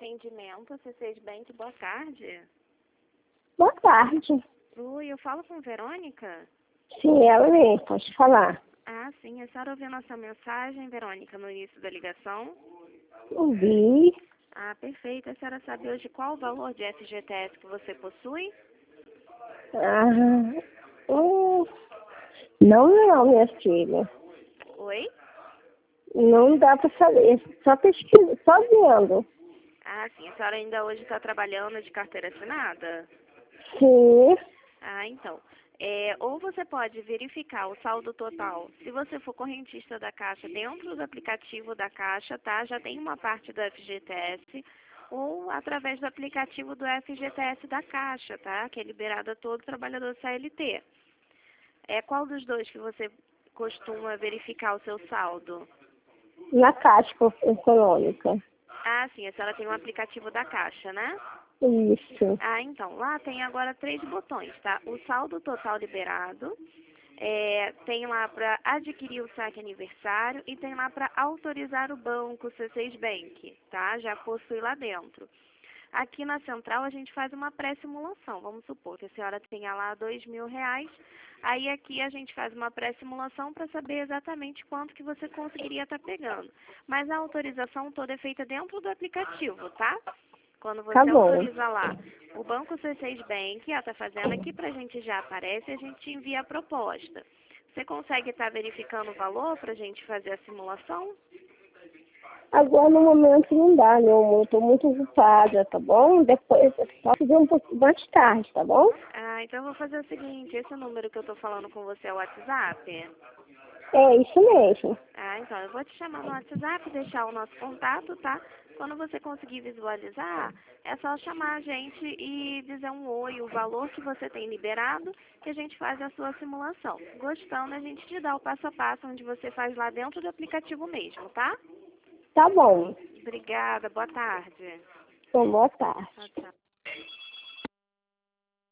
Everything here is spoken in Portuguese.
atendimento, C6 Bank, boa tarde. Boa tarde. Oi, eu falo com Verônica? Sim, ela mesmo, pode falar. Ah, sim, a senhora ouviu nossa mensagem, Verônica, no início da ligação? Ouvi. Ah, perfeito. A senhora sabe hoje qual o valor de FGTS que você possui? Hum, não, minha filha. Oi? Não dá para saber. Só pesquisa, só vendo. Ah, sim, a senhora ainda hoje está trabalhando de carteira assinada? Sim. Ah, então. Ou você pode verificar o saldo total. Se você for correntista da Caixa, dentro do aplicativo da Caixa, tá? Já tem uma parte do FGTS. Ou através do aplicativo do FGTS da Caixa, tá? Que é liberado a todo trabalhador CLT. Qual dos dois que você costuma verificar o seu saldo? Na Caixa Econômica. Ah, sim, a senhora tem um aplicativo da Caixa, né? Isso. Ah, então, lá tem agora 3 botões, tá? O saldo total liberado, tem lá para adquirir o saque aniversário e tem lá para autorizar o banco, o C6 Bank, tá? Já possui lá dentro. Aqui na central a gente faz uma pré-simulação. Vamos supor que a senhora tenha lá R$ 2.000. Aí aqui a gente faz uma pré-simulação para saber exatamente quanto que você conseguiria estar pegando. Mas a autorização toda é feita dentro do aplicativo, tá? Quando Tá você bom. autoriza lá o Banco C6 Bank, ela está fazendo aqui para a gente já aparece e a gente envia a proposta. Você consegue estar verificando o valor para a gente fazer a simulação? Agora no momento não dá, meu amor. Estou muito ocupada, tá bom? Depois eu posso ver um pouco mais tarde, tá bom? Ah, então eu vou fazer o seguinte, esse número que eu estou falando com você é o WhatsApp? É isso mesmo. Ah, então eu vou te chamar no WhatsApp, deixar o nosso contato, tá? Quando você conseguir visualizar, é só chamar a gente e dizer um oi, o valor que você tem liberado, que a gente faz a sua simulação. Gostando, a gente te dá o passo a passo, onde você faz lá dentro do aplicativo mesmo, tá? Tá bom. Obrigada, boa tarde. Então, boa tarde. Tchau, tchau.